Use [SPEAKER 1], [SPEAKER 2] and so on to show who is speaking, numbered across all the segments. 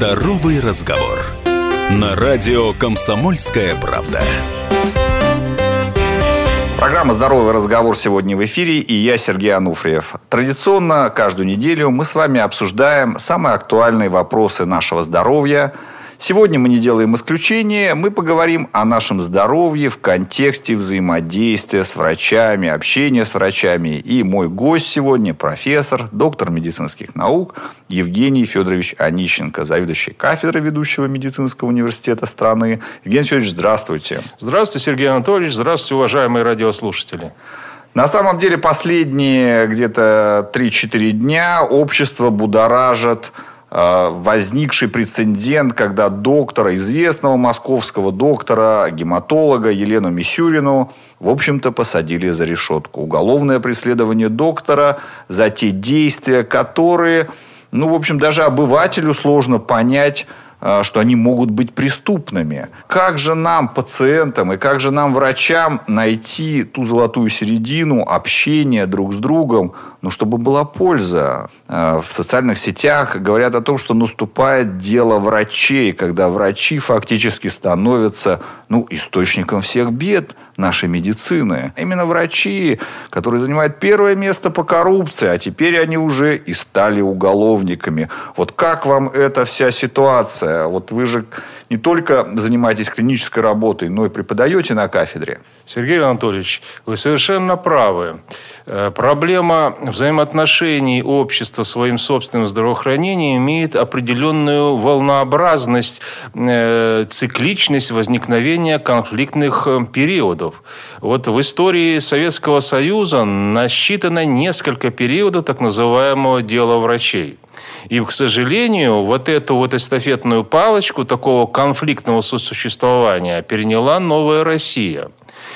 [SPEAKER 1] Здоровый разговор. На радио «Комсомольская правда».
[SPEAKER 2] Программа «Здоровый разговор» сегодня в эфире, и я, Сергей Ануфриев. Традиционно каждую неделю мы с вами обсуждаем самые актуальные вопросы нашего здоровья. Сегодня мы не делаем исключения, мы поговорим о нашем здоровье в контексте взаимодействия с врачами, общения с врачами. И мой гость сегодня профессор, доктор медицинских наук Евгений Федорович Онищенко, заведующий кафедрой ведущего медицинского университета страны. Евгений Федорович, здравствуйте.
[SPEAKER 3] Здравствуйте, Сергей Анатольевич. Здравствуйте, уважаемые радиослушатели.
[SPEAKER 2] На самом деле, последние где-то 3-4 дня общество будоражит возникший прецедент, когда доктора, известного московского доктора, гематолога Елену Мисюрину, в общем-то, посадили за решетку. Уголовное преследование доктора за те действия, которые, в общем, даже обывателю сложно понять, что они могут быть преступными. Как же нам, пациентам, и как же нам, врачам, найти ту золотую середину общения друг с другом, чтобы была польза? В социальных сетях говорят о том, что наступает дело врачей, когда врачи фактически становятся источником всех бед нашей медицины. Именно врачи, которые занимают первое место по коррупции, а теперь они уже и стали уголовниками. Вот как вам эта вся ситуация? Вот вы же не только занимаетесь клинической работой, но и преподаете на кафедре.
[SPEAKER 3] Сергей Анатольевич, вы совершенно правы. Проблема взаимоотношений общества с своим собственным здравоохранением имеет определенную волнообразность, цикличность возникновения конфликтных периодов. Вот в истории Советского Союза насчитано несколько периодов так называемого дела врачей. И, к сожалению, вот эту эстафетную палочку такого конфликтного сосуществования переняла новая Россия.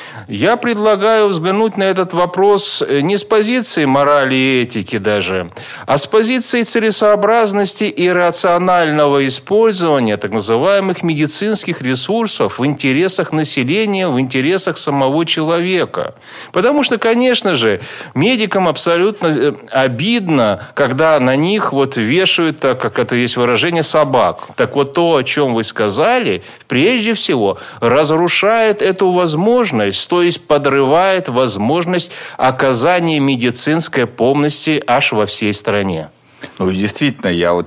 [SPEAKER 3] Я предлагаю взглянуть на этот вопрос не с позиции морали и этики даже, а с позиции целесообразности и рационального использования так называемых медицинских ресурсов в интересах населения, в интересах самого человека. Потому что, конечно же, медикам абсолютно обидно, когда на них вешают, так как это есть выражение, собак. Так вот, то, о чем вы сказали, прежде всего, разрушает эту возможность, то есть подрывает возможность оказания медицинской помощи аж во всей стране.
[SPEAKER 2] Действительно, я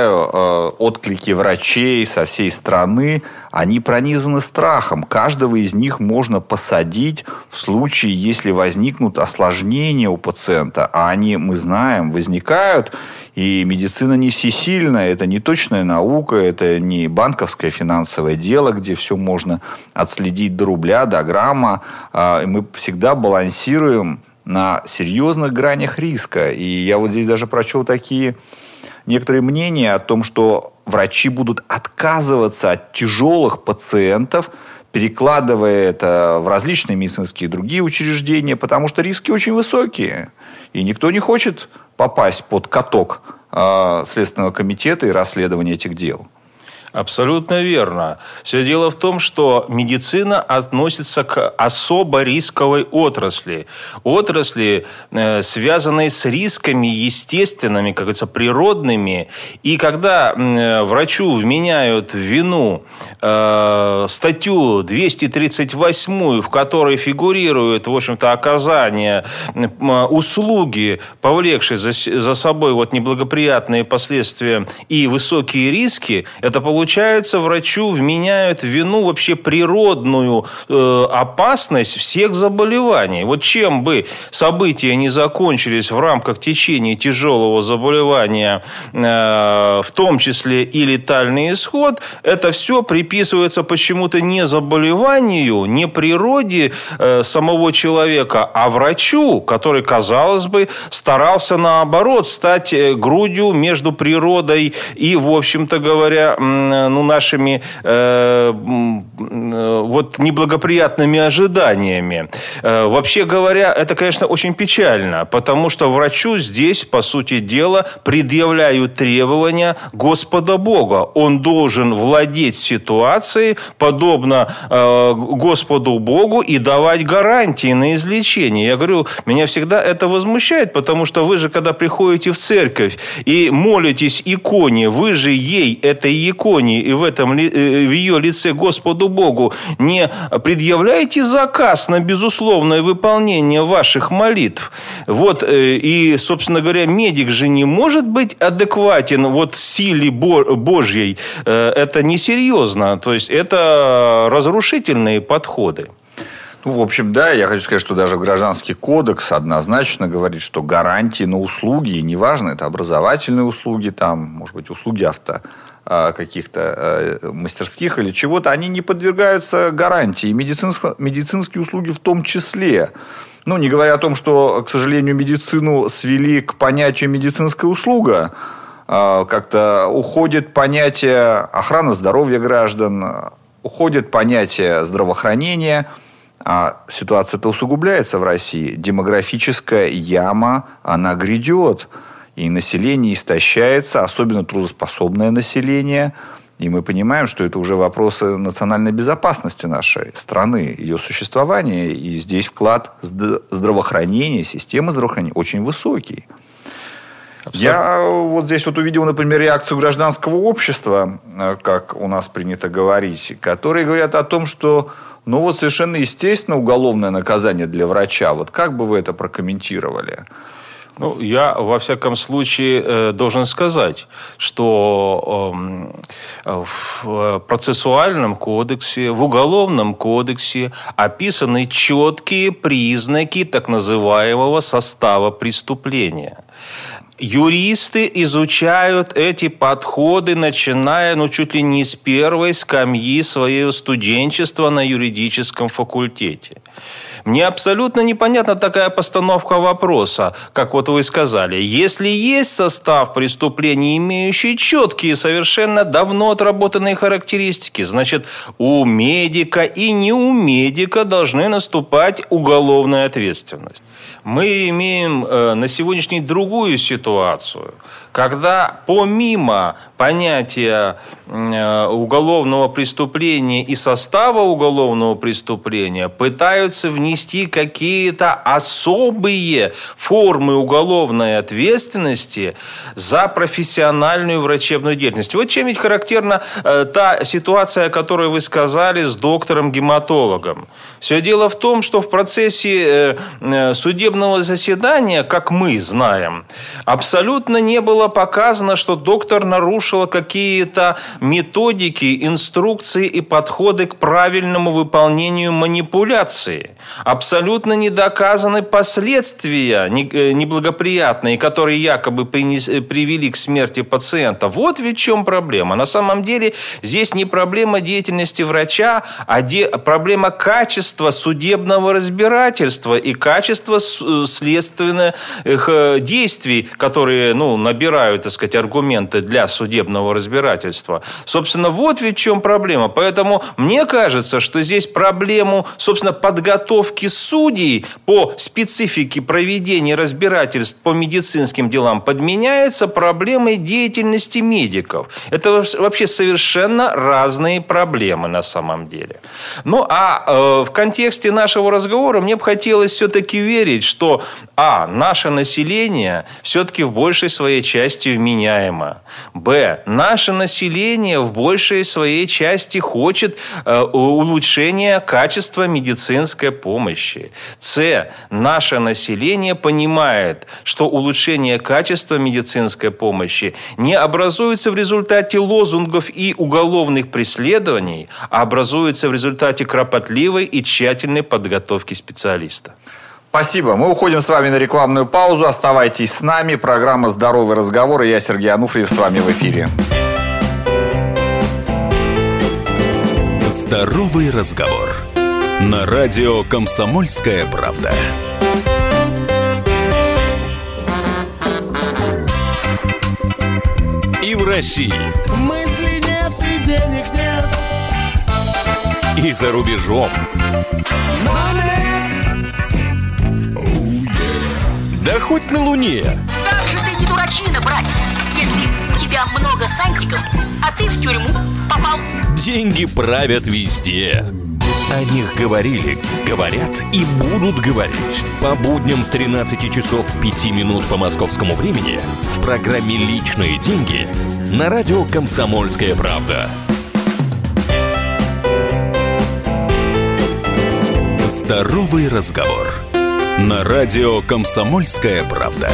[SPEAKER 2] читаю отклики врачей со всей страны, они пронизаны страхом. Каждого из них можно посадить в случае, если возникнут осложнения у пациента. А они, мы знаем, возникают. И медицина не всесильна, это не точная наука, это не банковское финансовое дело, где все можно отследить до рубля, до грамма. Мы всегда балансируем на серьезных гранях риска. И я здесь даже прочел такие некоторые мнения о том, что врачи будут отказываться от тяжелых пациентов, перекладывая это в различные медицинские и другие учреждения, потому что риски очень высокие. И никто не хочет попасть под каток Следственного комитета и расследования этих дел.
[SPEAKER 3] Абсолютно верно. Все дело в том, что медицина относится к особо рисковой отрасли. Отрасли, связанной с рисками естественными, как говорится, природными. И когда врачу вменяют в вину статью 238, в которой фигурирует, в общем-то, оказание услуги, повлекшей за собой неблагоприятные последствия и высокие риски, это получается, врачу вменяют в вину вообще природную опасность всех заболеваний. Чем бы события не закончились в рамках течения тяжелого заболевания, в том числе и летальный исход, это все приписывается почему-то не заболеванию, не природе самого человека, а врачу, который, казалось бы, старался, наоборот, стать грудью между природой и, в общем-то говоря, нашими неблагоприятными ожиданиями. Вообще говоря, это, конечно, очень печально, потому что врачу здесь, по сути дела, предъявляют требования Господа Бога. Он должен владеть ситуацией, подобно Господу Богу, и давать гарантии на излечение. Я говорю, меня всегда это возмущает, потому что вы же, когда приходите в церковь и молитесь иконе, вы же ей, этой иконе, и в ее лице Господу Богу не предъявляете заказ на безусловное выполнение ваших молитв. И, собственно говоря, медик же не может быть адекватен силе Божьей. Это несерьезно. То есть, это разрушительные подходы.
[SPEAKER 2] В общем, да, я хочу сказать, что даже Гражданский кодекс однозначно говорит, что гарантии на услуги, неважно, это образовательные услуги, может быть, услуги каких-то мастерских или чего-то, они не подвергаются гарантии. Медицинские услуги в том числе. Не говоря о том, что, к сожалению, медицину свели к понятию медицинская услуга. Как-то уходит понятие охраны здоровья граждан, уходит понятие здравоохранения. А ситуация-то усугубляется в России. Демографическая яма, она грядет. И население истощается, особенно трудоспособное население. И мы понимаем, что это уже вопросы национальной безопасности нашей страны, ее существования. И здесь вклад здравоохранения, системы здравоохранения очень высокий. Абсолютно. Я здесь увидел, например, реакцию гражданского общества, как у нас принято говорить, которые говорят о том, что совершенно естественно уголовное наказание для врача. Как бы вы это прокомментировали?
[SPEAKER 3] Я, во всяком случае, должен сказать, что в процессуальном кодексе, в уголовном кодексе описаны четкие признаки так называемого состава преступления. Юристы изучают эти подходы, начиная, чуть ли не с первой скамьи своего студенчества на юридическом факультете. Мне абсолютно непонятна такая постановка вопроса, как вы сказали. Если есть состав преступления, имеющий четкие, совершенно давно отработанные характеристики, значит, у медика и не у медика должны наступать уголовная ответственность. Мы имеем на сегодняшний другую ситуацию, когда помимо понятия уголовного преступления и состава уголовного преступления пытаются внести какие-то особые формы уголовной ответственности за профессиональную врачебную деятельность. Чем ведь характерна та ситуация, о которой вы сказали, с доктором-гематологом. Все дело в том, что в процессе судебного заседания, как мы знаем, абсолютно не было показано, что доктор нарушил какие-то методики, инструкции и подходы к правильному выполнению манипуляции. Абсолютно не доказаны последствия неблагоприятные, которые якобы привели к смерти пациента. Ведь в чем проблема. На самом деле здесь не проблема деятельности врача, а проблема качества судебного разбирательства и качества следственных действий, которые набирают, аргументы для судебного разбирательства. Собственно, ведь в чем проблема. Поэтому мне кажется, что здесь проблему, собственно, подготовки судей по специфике проведения разбирательств по медицинским делам подменяется проблемой деятельности медиков. Это вообще совершенно разные проблемы на самом деле. В контексте нашего разговора мне бы хотелось все-таки верить, что наше население все-таки в большей своей части вменяемо. Наше население в большей своей части хочет улучшения качества медицинской помощи. Наше население понимает, что улучшение качества медицинской помощи не образуется в результате лозунгов и уголовных преследований, а образуется в результате кропотливой и тщательной подготовки специалиста.
[SPEAKER 2] Спасибо. Мы уходим с вами на рекламную паузу. Оставайтесь с нами. Программа «Здоровый разговор». И я, Сергей Ануфриев, с вами в эфире.
[SPEAKER 1] «Здоровый разговор». На радио «Комсомольская правда». И в России.
[SPEAKER 4] Мысли нет,
[SPEAKER 1] и за рубежом. Да хоть на Луне.
[SPEAKER 4] Как же ты не дурачина, братец, если у тебя много сантиков, а ты в тюрьму попал.
[SPEAKER 1] Деньги правят везде. О них говорили, говорят и будут говорить. По будням с 13 часов 5 минут по московскому времени в программе «Личные деньги» на радио «Комсомольская правда». Здоровый разговор. На радио «Комсомольская правда».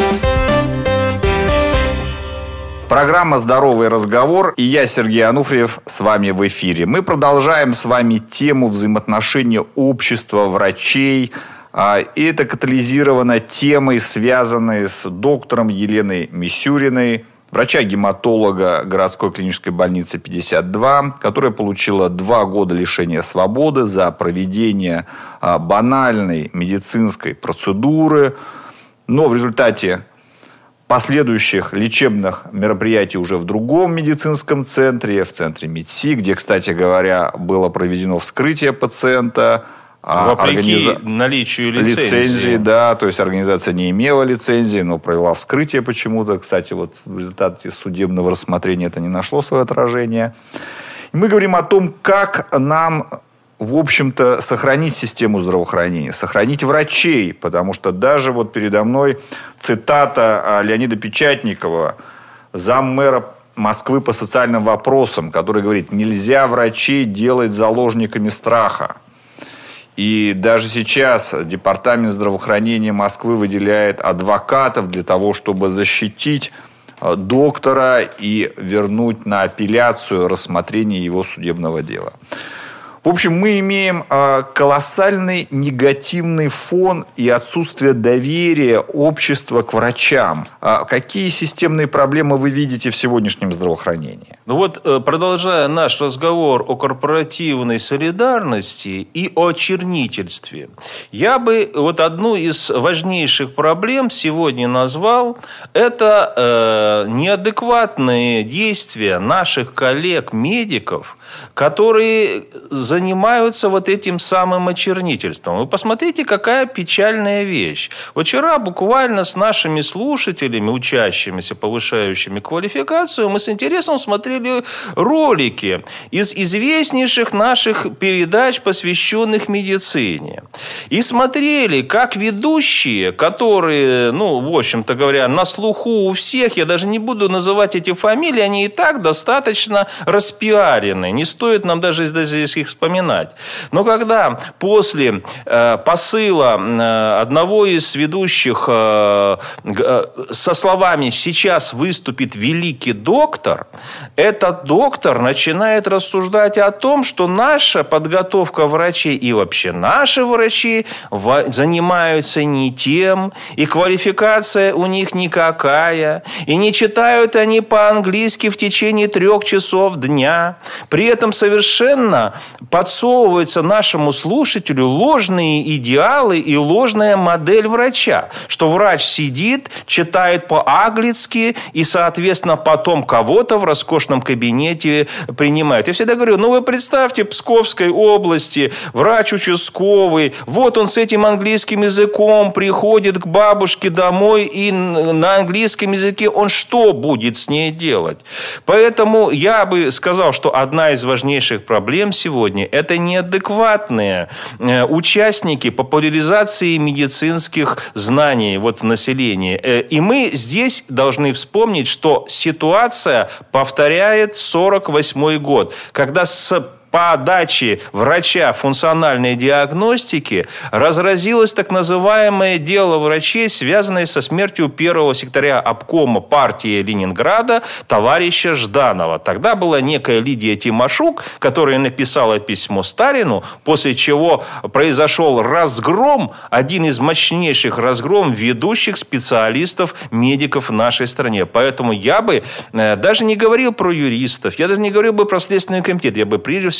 [SPEAKER 2] Программа «Здоровый разговор» и я, Сергей Ануфриев, с вами в эфире. Мы продолжаем с вами тему взаимоотношения общества, врачей. И это катализировано темой, связанной с доктором Еленой Мисюриной, врача-гематолога городской клинической больницы 52, которая получила 2 года лишения свободы за проведение банальной медицинской процедуры. Но в результате последующих лечебных мероприятий уже в другом медицинском центре, в центре МИДСИ, где, кстати говоря, было проведено вскрытие пациента.
[SPEAKER 3] Вопреки наличию лицензии.
[SPEAKER 2] Да, то есть организация не имела лицензии, но провела вскрытие почему-то. Кстати, вот в результате судебного рассмотрения это не нашло свое отражение. И мы говорим о том, как нам, в общем-то, сохранить систему здравоохранения, сохранить врачей, потому что даже вот передо мной цитата Леонида Печатникова, заммэра Москвы по социальным вопросам, который говорит: нельзя врачей делать заложниками страха. И даже сейчас Департамент здравоохранения Москвы выделяет адвокатов для того, чтобы защитить доктора и вернуть на апелляцию рассмотрение его судебного дела. В общем, мы имеем колоссальный негативный фон и отсутствие доверия общества к врачам. Какие системные проблемы вы видите в сегодняшнем здравоохранении?
[SPEAKER 3] Ну вот, продолжая наш разговор о корпоративной солидарности и о чернительстве, я бы вот одну из важнейших проблем сегодня назвал – это неадекватные действия наших коллег-медиков, которые занимаются вот этим самым очернительством. Вы посмотрите, какая печальная вещь. Вчера буквально с нашими слушателями, учащимися, повышающими квалификацию, мы с интересом смотрели ролики из известнейших наших передач, посвященных медицине. И смотрели, как ведущие, которые, в общем-то говоря, на слуху у всех, я даже не буду называть эти фамилии, они и так достаточно распиарены. Не стоит нам даже здесь их вспоминать. Но когда после посыла одного из ведущих со словами «сейчас выступит великий доктор», этот доктор начинает рассуждать о том, что наша подготовка врачей и вообще наши врачи занимаются не тем, и квалификация у них никакая, и не читают они по-английски в течение 3 часов дня. При этом совершенно подсовываются нашему слушателю ложные идеалы и ложная модель врача. Что врач сидит, читает по-английски и, соответственно, потом кого-то в роскошном кабинете принимает. Я всегда говорю, вы представьте, в Псковской области врач участковый, вот он с этим английским языком приходит к бабушке домой, и на английском языке он что будет с ней делать? Поэтому я бы сказал, что одна из важнейших проблем сегодня – это неадекватные участники популяризации медицинских знаний в населении. И мы здесь должны вспомнить, что ситуация повторяет 1948 год, когда с подачи врача функциональной диагностики разразилось так называемое дело врачей, связанное со смертью первого секретаря обкома партии Ленинграда товарища Жданова. Тогда была некая Лидия Тимошук, которая написала письмо Сталину, после чего произошел разгром, один из мощнейших разгромов ведущих специалистов, медиков в нашей стране. Поэтому я бы даже не говорил про юристов, я даже не говорил бы про Следственный комитет, я бы прежде всего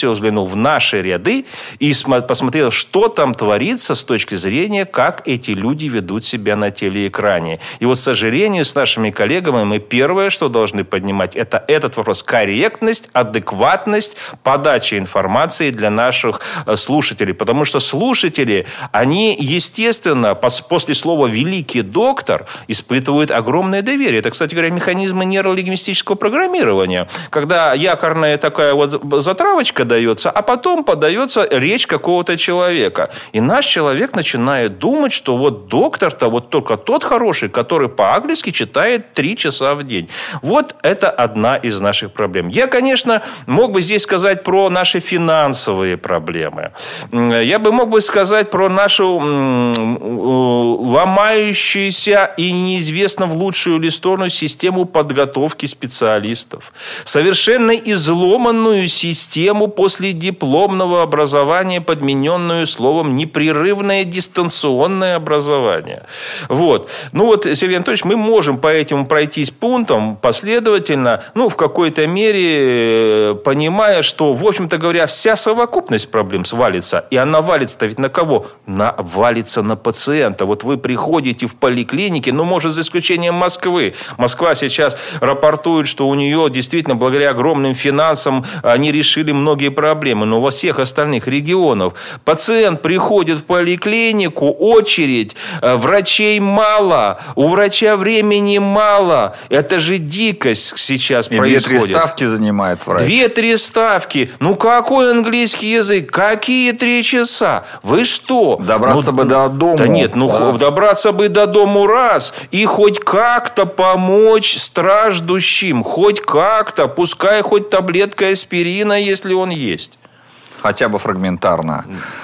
[SPEAKER 3] всего взглянул в наши ряды и посмотрел, что там творится с точки зрения, как эти люди ведут себя на телеэкране. И вот, к сожалению, с нашими коллегами мы первое, что должны поднимать, это этот вопрос: корректность, адекватность подачи информации для наших слушателей. Потому что слушатели, они, естественно, после слова «великий доктор» испытывают огромное доверие. Это, кстати говоря, механизмы нейролингвистического программирования, когда якорная такая вот затравочка дается, а потом подается речь какого-то человека. И наш человек начинает думать, что вот доктор-то вот только тот хороший, который по-английски читает 3 часа в день. Вот это одна из наших проблем. Я, конечно, мог бы здесь сказать про наши финансовые проблемы. Я бы мог бы сказать про нашу ломающуюся и неизвестно в лучшую ли сторону систему подготовки специалистов. Совершенно изломанную систему последипломного образования, подмененную словом «непрерывное дистанционное образование». Вот. Ну вот, Сергей Анатольевич, мы можем по этим пройтись пунктам последовательно, в какой-то мере понимая, что, в общем-то говоря, вся совокупность проблем свалится. И она валится-то ведь на кого? Валится на пациента. Вот вы приходите в поликлинике, может, за исключением Москвы. Москва сейчас рапортует, что у нее действительно, благодаря огромным финансам, они решили многие проблемы. Но во всех остальных регионах пациент приходит в поликлинику, очередь, врачей мало, у врача времени мало. Это же дикость сейчас происходит.
[SPEAKER 2] 2-3 ставки занимает врач.
[SPEAKER 3] 2-3 ставки. Какой английский язык? Какие 3 часа? Вы что?
[SPEAKER 2] Добраться бы до дома.
[SPEAKER 3] Да нет, добраться бы до дому раз. И хоть как-то помочь страждущим. Хоть как-то. Пускай хоть таблетка аспирина, если он есть.
[SPEAKER 2] Хотя бы фрагментарно.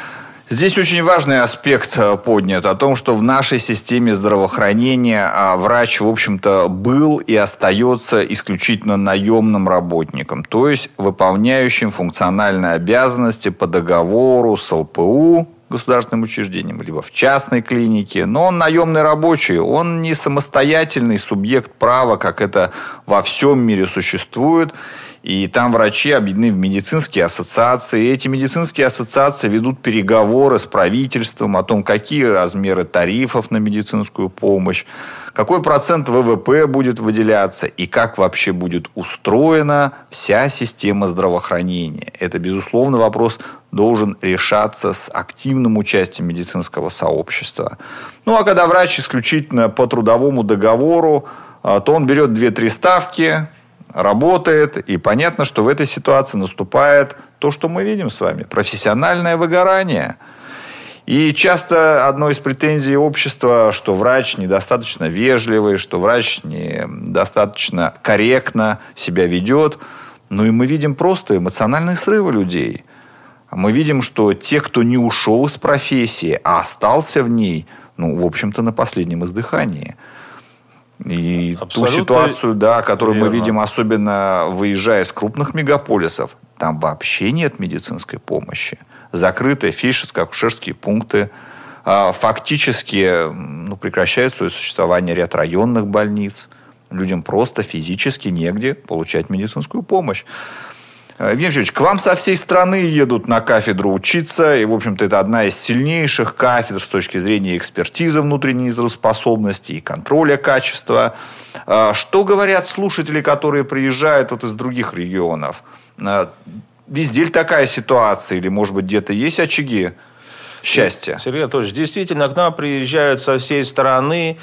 [SPEAKER 2] Здесь очень важный аспект поднят о том, что в нашей системе здравоохранения врач, в общем-то, был и остается исключительно наемным работником, то есть выполняющим функциональные обязанности по договору с ЛПУ, государственным учреждением, либо в частной клинике. Но он наемный рабочий, он не самостоятельный субъект права, как это во всем мире существует. И там врачи объединены в медицинские ассоциации. И эти медицинские ассоциации ведут переговоры с правительством о том, какие размеры тарифов на медицинскую помощь, какой процент ВВП будет выделяться и как вообще будет устроена вся система здравоохранения. Это, безусловно, вопрос должен решаться с активным участием медицинского сообщества. А когда врач исключительно по трудовому договору, то он берет 2-3 ставки, работает, и понятно, что в этой ситуации наступает то, что мы видим с вами – профессиональное выгорание. И часто одной из претензий общества, что врач недостаточно вежливый, что врач недостаточно корректно себя ведет. И мы видим просто эмоциональные срывы людей. Мы видим, что те, кто не ушел из профессии, а остался в ней, в общем-то, на последнем издыхании. И абсолютно ту ситуацию, которую мы видим, особенно выезжая из крупных мегаполисов, там вообще нет медицинской помощи. Закрыты фельдшерско-акушерские пункты. Фактически прекращает свое существование ряд районных больниц. Людям просто физически негде получать медицинскую помощь. Евгений Федорович, к вам со всей страны едут на кафедру учиться. И, в общем-то, это одна из сильнейших кафедр с точки зрения экспертизы внутренней трудоспособности и контроля качества. Что говорят слушатели, которые приезжают из других регионов? Везде ли такая ситуация? Или, может быть, где-то есть очаги счастья?
[SPEAKER 3] Сергей Анатольевич, действительно, к нам приезжают со всей страны.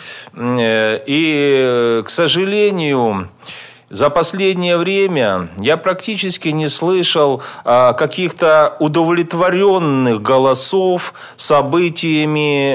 [SPEAKER 3] И, к сожалению, за последнее время я практически не слышал каких-то удовлетворенных голосов событиями,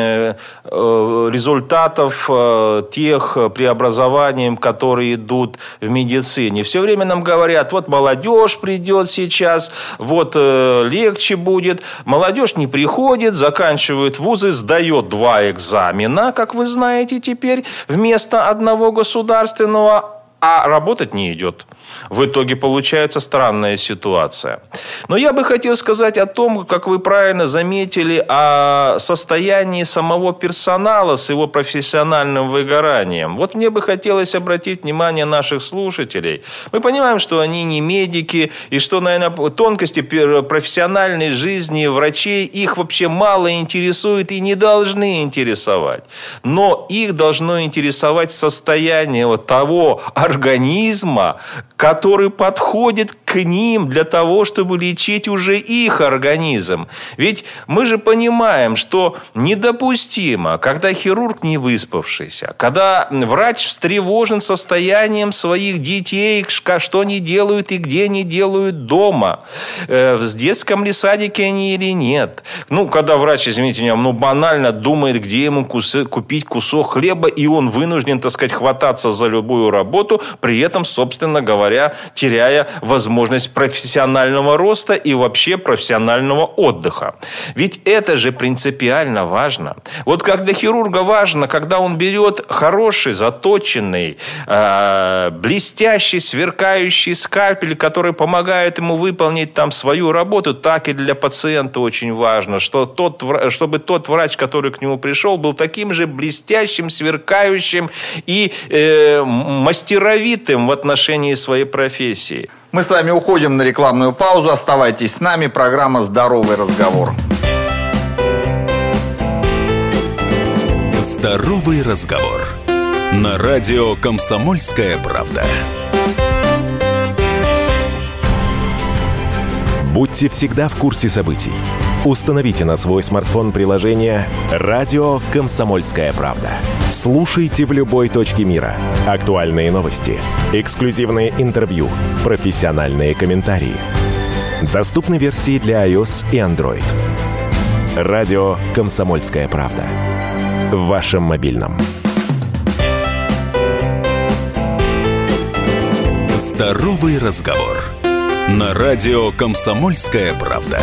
[SPEAKER 3] результатов тех преобразований, которые идут в медицине. Все время нам говорят, вот молодежь придет сейчас, вот легче будет. Молодежь не приходит, заканчивает вузы, сдает 2 экзамена, как вы знаете теперь, вместо одного государственного. а работать не идет. В итоге получается странная ситуация. Но я бы хотел сказать о том, как вы правильно заметили, о состоянии самого персонала с его профессиональным выгоранием. Вот мне бы хотелось обратить внимание наших слушателей. Мы понимаем, что они не медики, и что, наверное, тонкости профессиональной жизни врачей их вообще мало интересует и не должны интересовать. Но их должно интересовать состояние вот того организма, который подходит к ним для того, чтобы лечить уже их организм. Ведь мы же понимаем, что недопустимо, когда хирург не выспавшийся, когда врач встревожен состоянием своих детей, что они делают и где они делают дома, в детском ли садике они или нет. Когда врач, извините меня, банально думает, где ему купить кусок хлеба, и он вынужден, так сказать, хвататься за любую работу, при этом, собственно говоря, теряя возможность профессионального роста и вообще профессионального отдыха. Ведь это же принципиально важно. Вот как для хирурга важно, когда он берет хороший, заточенный, блестящий, сверкающий скальпель, который помогает ему выполнить там свою работу, так и для пациента очень важно, чтобы тот врач, который к нему пришел, был таким же блестящим, сверкающим и мастеровитым в отношении своей профессии.
[SPEAKER 2] Мы с вами уходим на рекламную паузу. Оставайтесь с нами. Программа «Здоровый разговор».
[SPEAKER 1] Здоровый разговор. На радио «Комсомольская правда».
[SPEAKER 5] Будьте всегда в курсе событий. Установите на свой смартфон приложение «Радио Комсомольская правда». Слушайте в любой точке мира. Актуальные новости, эксклюзивные интервью, профессиональные комментарии. Доступны версии для iOS и Android. «Радио Комсомольская правда». В вашем мобильном.
[SPEAKER 1] Здоровый разговор. На радио «Комсомольская правда».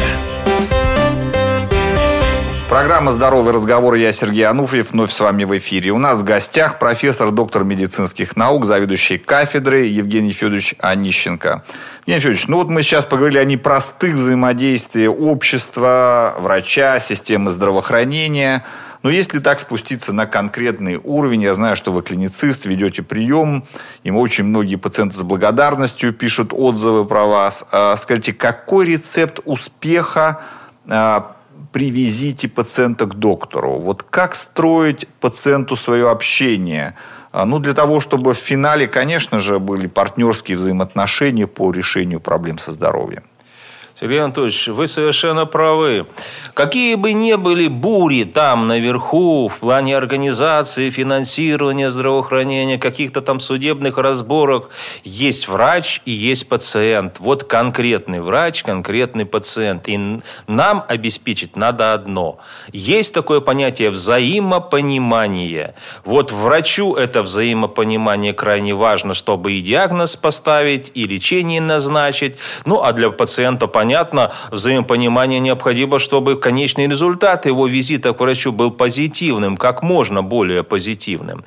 [SPEAKER 2] Программа «Здоровый разговор». Я Сергей Ануфриев. Вновь с вами в эфире. У нас в гостях профессор, доктор медицинских наук, заведующий кафедрой Евгений Федорович Онищенко. Евгений Федорович, мы сейчас поговорили о непростых взаимодействиях общества, врача, системы здравоохранения. Но если так спуститься на конкретный уровень, я знаю, что вы клиницист, ведете прием, и очень многие пациенты с благодарностью пишут отзывы про вас. Скажите, какой рецепт успеха при визите пациента к доктору? Вот как строить пациенту свое общение? Для того, чтобы в финале, конечно же, были партнерские взаимоотношения по решению проблем со здоровьем.
[SPEAKER 3] Сергей Анатольевич, вы совершенно правы. Какие бы ни были бури там наверху в плане организации, финансирования здравоохранения, каких-то там судебных разборок, есть врач и есть пациент. Вот конкретный врач, конкретный пациент. И нам обеспечить надо одно. Есть такое понятие взаимопонимание. Вот врачу это взаимопонимание крайне важно, чтобы и диагноз поставить, и лечение назначить. А для пациента понятно, взаимопонимание необходимо, чтобы конечный результат его визита к врачу был позитивным, как можно более позитивным.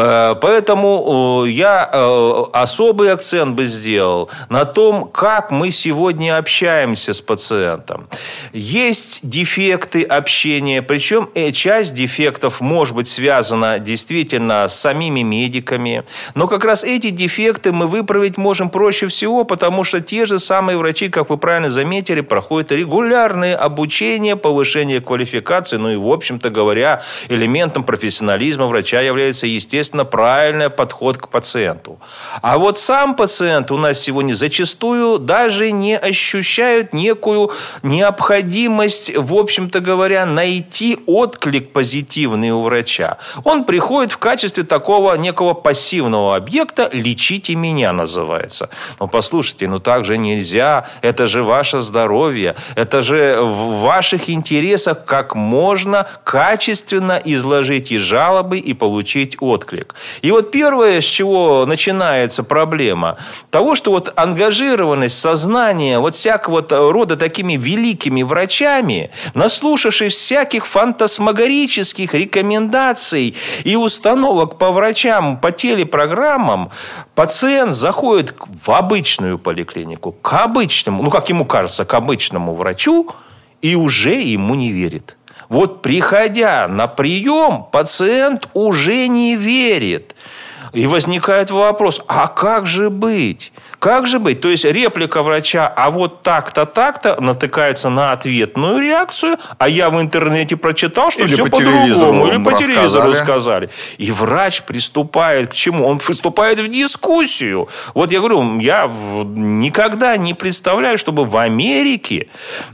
[SPEAKER 3] Поэтому я особый акцент бы сделал на том, как мы сегодня общаемся с пациентом. Есть дефекты общения, причем часть дефектов может быть связана действительно с самими медиками, но как раз эти дефекты мы выправить можем проще всего, потому что те же самые врачи, как вы правильно заметили, проходят регулярное обучение, повышение квалификации. И, в общем-то говоря, элементом профессионализма врача является, естественно, правильный подход к пациенту. А вот сам пациент у нас сегодня зачастую даже не ощущает некую необходимость, в общем-то говоря, найти отклик позитивный у врача. Он приходит в качестве такого некого пассивного объекта. «Лечите меня» называется. Послушайте, так же нельзя. Это же ваша здоровья. Это же в ваших интересах как можно качественно изложить и жалобы, и получить отклик. И вот первое, с чего начинается проблема, того, что вот ангажированность сознания вот всякого рода такими великими врачами, наслушавшись всяких фантасмагорических рекомендаций и установок по врачам, по телепрограммам, пациент заходит в обычную поликлинику, к обычному, как ему кажется, к обычному врачу, и уже ему не верит. Вот приходя на прием, пациент уже не верит. И возникает вопрос, а как же быть? Как же быть? То есть реплика врача, а вот так-то, так-то, натыкается на ответную реакцию, а я в интернете прочитал, что
[SPEAKER 2] или
[SPEAKER 3] все по-другому. Или по телевизору сказали. И врач приступает к чему? Он приступает в дискуссию. Вот я говорю, я никогда не представляю, чтобы в Америке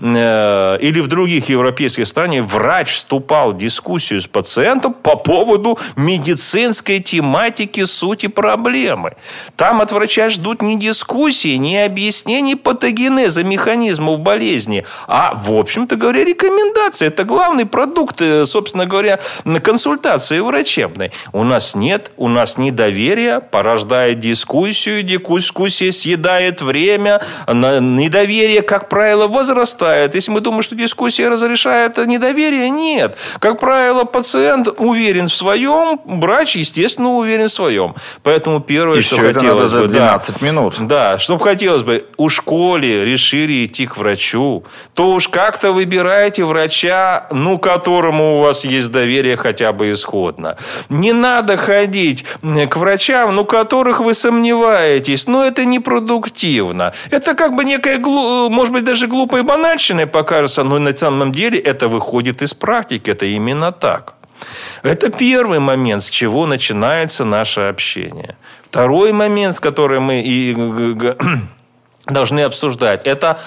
[SPEAKER 3] или в других европейских странах врач вступал в дискуссию с пациентом по поводу медицинской тематики, сути проблемы. Там от врача ждут не дискуссии, не объяснений патогенеза механизмов болезни, а, в общем-то говоря, рекомендации. Это главный продукт, собственно говоря, консультации врачебной. У нас нет, у нас недоверие порождает дискуссию, дискуссия съедает время, недоверие, как правило, возрастает. Если мы думаем, что дискуссия разрешает недоверие, нет. Как правило, пациент уверен в своем, врач, естественно, уверен в своем. Поэтому первое,
[SPEAKER 2] и
[SPEAKER 3] что
[SPEAKER 2] все это
[SPEAKER 3] хотелось
[SPEAKER 2] надо за
[SPEAKER 3] бы,
[SPEAKER 2] 12 минут.
[SPEAKER 3] Да, что хотелось бы, у школе решили идти к врачу, то уж как-то выбираете врача, которому у вас есть доверие хотя бы исходно. Не надо ходить к врачам, которых вы сомневаетесь. Это непродуктивно. Это как бы некая, может быть, даже глупой банальщиной покажется, но на самом деле это выходит из практики. Это именно так. Это первый момент, с чего начинается наше общение. Второй момент, с которым мы должны обсуждать, это,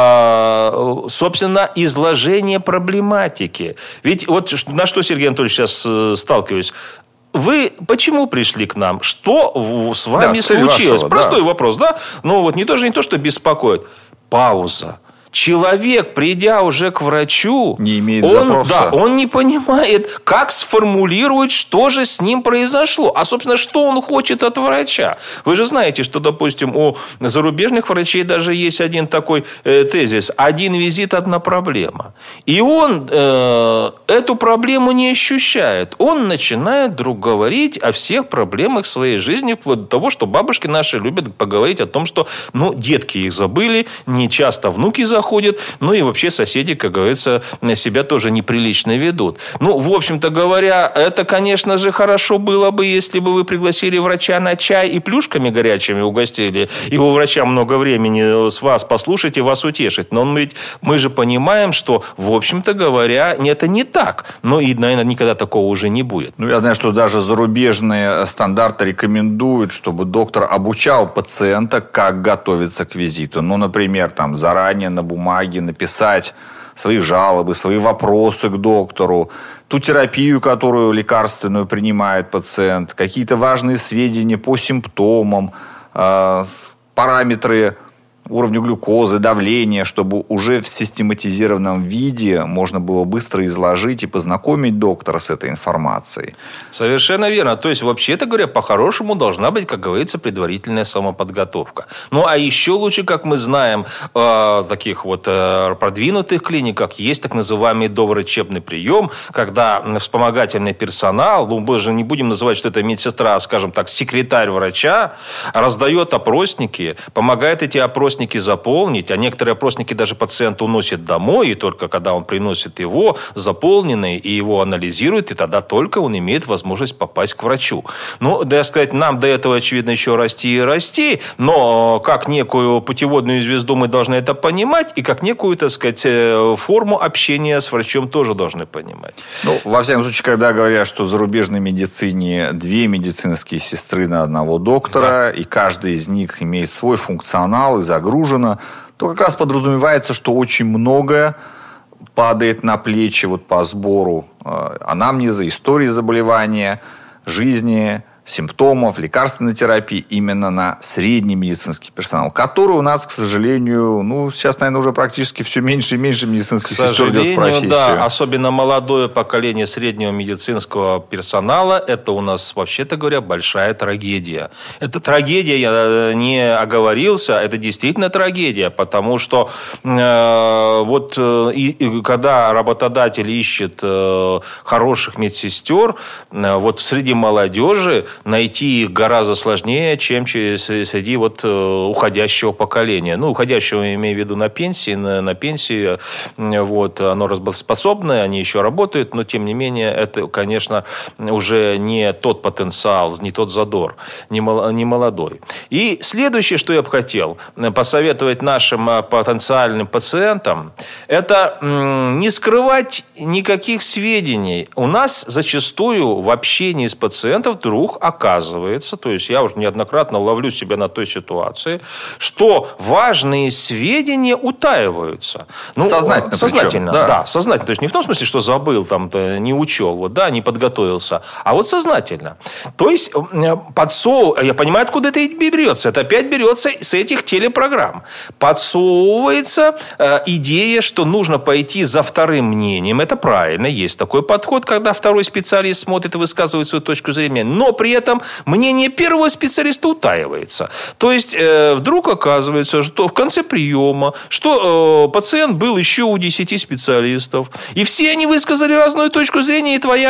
[SPEAKER 3] собственно, изложение проблематики. Ведь вот на что, Сергей Анатольевич, сейчас сталкиваюсь. Вы почему пришли к нам? Что с вами случилось? Простой вопрос, да? Не то, что беспокоит. Пауза. Человек, придя уже к врачу,
[SPEAKER 2] не имеет запроса.
[SPEAKER 3] Он не понимает, как сформулировать, что же с ним произошло. А, собственно, что он хочет от врача. Вы же знаете, что, допустим, у зарубежных врачей даже есть один такой тезис. Один визит, одна проблема. И он эту проблему не ощущает. Он начинает вдруг говорить о всех проблемах своей жизни, вплоть до того, что бабушки наши любят поговорить о том, что детки их забыли, не часто внуки заходят, и вообще соседи, как говорится, себя тоже неприлично ведут. В общем-то говоря, это, конечно же, хорошо было бы, если бы вы пригласили врача на чай и плюшками горячими угостили, и у врача много времени с вас послушать и вас утешить. Но ведь мы же понимаем, что, в общем-то говоря, это не так. И, наверное, никогда такого уже не будет.
[SPEAKER 2] Я знаю, что даже зарубежные стандарты рекомендуют, чтобы доктор обучал пациента, как готовиться к визиту. Например, заранее на бумаге написать свои жалобы, свои вопросы к доктору, ту терапию, которую лекарственную принимает пациент, какие-то важные сведения по симптомам, параметры уровня глюкозы, давления, чтобы уже в систематизированном виде можно было быстро изложить и познакомить доктора с этой информацией.
[SPEAKER 3] Совершенно верно. То есть, вообще-то говоря, по-хорошему должна быть, как говорится, предварительная самоподготовка. А еще лучше, как мы знаем, в таких продвинутых клиниках есть так называемый доврачебный прием, когда вспомогательный персонал, мы же не будем называть, что это медсестра, а, скажем так, секретарь врача, раздает опросники, помогает эти опросники заполнить, а некоторые опросники даже пациент уносит домой, и только когда он приносит его заполненный и его анализирует, и тогда только он имеет возможность попасть к врачу. Нам до этого, очевидно, еще расти и расти, но как некую путеводную звезду мы должны это понимать, и как некую, форму общения с врачом тоже должны понимать.
[SPEAKER 2] Во всяком случае, когда говорят, что в зарубежной медицине 2 медицинские сестры на одного доктора, и каждый из них имеет свой функционал и загружено, то как раз подразумевается, что очень многое падает на плечи по сбору анамнеза, истории заболевания, жизни симптомов, лекарственной терапии именно на средний медицинский персонал, который у нас, к сожалению, сейчас, наверное, уже практически все меньше и меньше медицинских сестер идет в профессию.
[SPEAKER 3] Да, особенно молодое поколение среднего медицинского персонала, это у нас, вообще-то говоря, большая трагедия. Это трагедия, я не оговорился, это действительно трагедия, потому что когда работодатель ищет хороших медсестер, среди молодежи найти их гораздо сложнее, чем среди уходящего поколения. Уходящего, я имею в виду на пенсии. На пенсии оно работоспособное, они еще работают, но, тем не менее, это, конечно, уже не тот потенциал, не тот задор, не молодой. И следующее, что я бы хотел посоветовать нашим потенциальным пациентам, это не скрывать никаких сведений. У нас зачастую в общении с пациентом вдруг оказывается, то есть я уже неоднократно ловлю себя на той ситуации, что важные сведения утаиваются. Сознательно. Да, сознательно. То есть не в том смысле, что забыл, не учел, не подготовился, а сознательно. То есть я понимаю, откуда это берется. Это опять берется с этих телепрограмм. Подсовывается идея, что нужно пойти за вторым мнением. Это правильно, есть такой подход, когда второй специалист смотрит и высказывает свою точку зрения, но при этом мнение первого специалиста утаивается. То есть вдруг оказывается, что в конце приема, что пациент был еще у 10 специалистов, и все они высказали разную точку зрения, и твое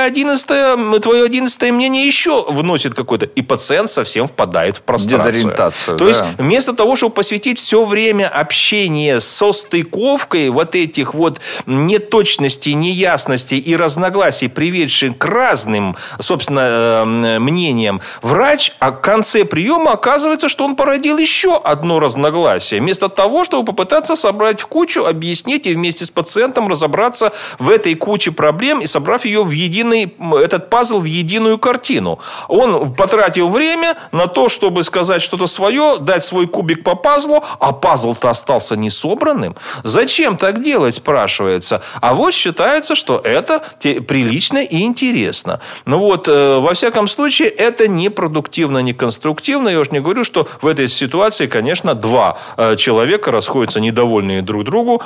[SPEAKER 3] 11-е мнение еще вносит какое-то, и пациент совсем впадает в прострацию.
[SPEAKER 2] Дезориентацию.
[SPEAKER 3] То есть вместо того, чтобы посвятить все время общения со стыковкой этих неточностей, неясностей и разногласий, приведших к разным, собственно, мнениям, врач в конце приема оказывается, что он породил еще одно разногласие. Вместо того, чтобы попытаться собрать в кучу, объяснить и вместе с пациентом разобраться в этой куче проблем и собрав ее этот пазл в единую картину. Он потратил время на то, чтобы сказать что-то свое, дать свой кубик по пазлу, а пазл-то остался не собранным. Зачем так делать, спрашивается. А считается, что это прилично и интересно. Во всяком случае, это не продуктивно, не конструктивно. Я уж не говорю, что в этой ситуации, конечно, два человека расходятся недовольные друг другу.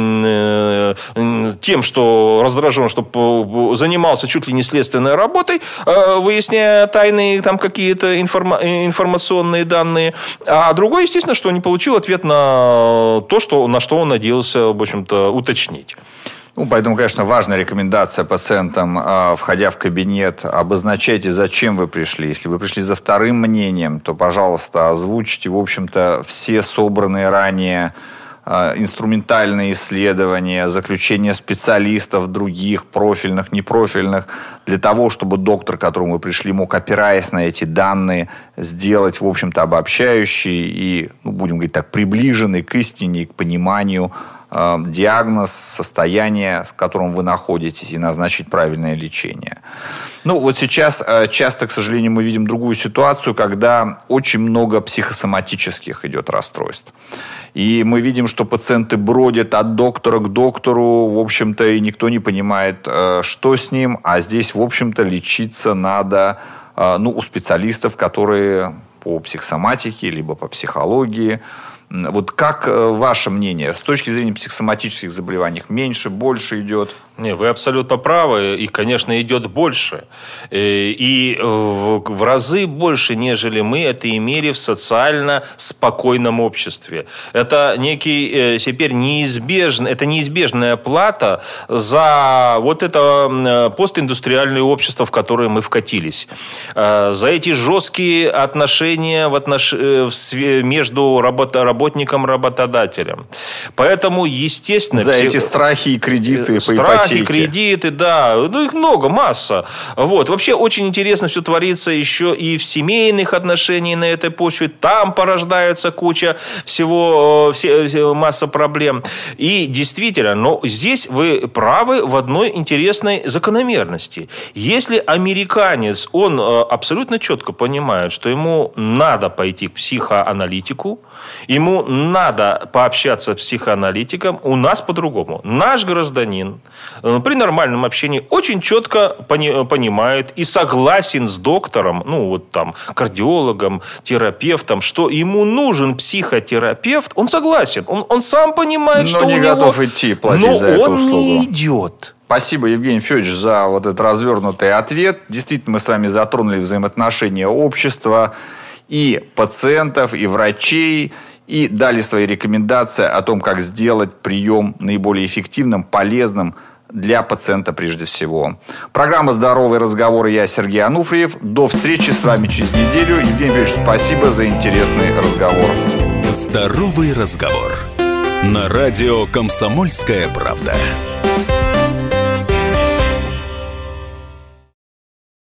[SPEAKER 3] Один тем, что раздражен, что занимался чуть ли не следственной работой, выясняя тайные какие-то информационные данные. А другой, естественно, что не получил ответ на то, на что он надеялся, в общем-то, уточнить.
[SPEAKER 2] Поэтому, конечно, важная рекомендация пациентам, входя в кабинет, обозначайте, зачем вы пришли. Если вы пришли за вторым мнением, то, пожалуйста, озвучьте, в общем-то, все собранные ранее инструментальные исследования, заключения специалистов других, профильных, непрофильных, для того, чтобы доктор, к которому вы пришли, мог, опираясь на эти данные, сделать, в общем-то, обобщающий и, будем говорить так, приближенный к истине, к пониманию диагноз, состояние, в котором вы находитесь, и назначить правильное лечение. Сейчас часто, к сожалению, мы видим другую ситуацию, когда очень много психосоматических идет расстройств. И мы видим, что пациенты бродят от доктора к доктору, в общем-то, и никто не понимает, что с ним. А здесь, в общем-то, лечиться надо у специалистов, которые по психосоматике, либо по психологии. Как ваше мнение? С точки зрения психосоматических заболеваний меньше, больше идет?
[SPEAKER 3] Не, вы абсолютно правы. И, конечно, идет больше. И в разы больше, нежели мы это имели в социально спокойном обществе. Это теперь неизбежная плата за это постиндустриальное общество, в которое мы вкатились. За эти жесткие отношения между работником и работодателем. Поэтому, естественно...
[SPEAKER 2] За эти страхи и кредиты по ипотеке.
[SPEAKER 3] Кредиты, да. Их много, масса. Вообще очень интересно все творится еще и в семейных отношениях на этой почве. Там порождается куча всего, масса проблем. И действительно, но здесь вы правы в одной интересной закономерности. Если американец, он абсолютно четко понимает, что ему надо пойти к психоаналитику, ему ему надо пообщаться с психоаналитиком. У нас по-другому. Наш гражданин при нормальном общении очень четко понимает и согласен с доктором, кардиологом, терапевтом, что ему нужен психотерапевт. Он согласен. Он сам понимает, что у него...
[SPEAKER 2] Но не готов идти платить за эту услугу.
[SPEAKER 3] Но он не идет.
[SPEAKER 2] Спасибо, Евгений Федорович, за вот этот развернутый ответ. Действительно, мы с вами затронули взаимоотношения общества и пациентов, и врачей, и дали свои рекомендации о том, как сделать прием наиболее эффективным, полезным для пациента прежде всего. Программа «Здоровый разговор». Я Сергей Ануфриев. До встречи с вами через неделю. Евгений Федорович, спасибо за интересный разговор.
[SPEAKER 1] «Здоровый разговор» на радио «Комсомольская правда».